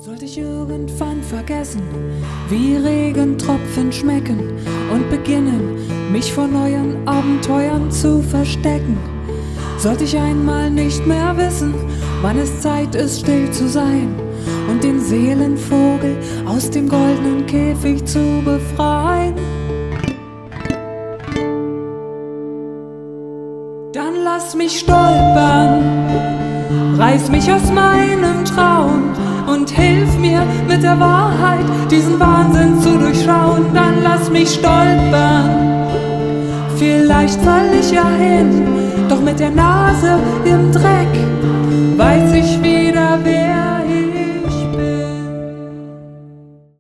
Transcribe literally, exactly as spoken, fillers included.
Sollte ich irgendwann vergessen, wie Regentropfen schmecken und beginnen, mich vor neuen Abenteuern zu verstecken? Sollte ich einmal nicht mehr wissen, wann es Zeit ist, still zu sein und den Seelenvogel aus dem goldenen Käfig zu befreien? Dann lass mich stolpern, reiß mich aus meinem Traum und hilf mir mit der Wahrheit, diesen Wahnsinn zu durchschauen. Dann lass mich stolpern, vielleicht fall ich ja hin, doch mit der Nase im Dreck weiß ich wieder, wer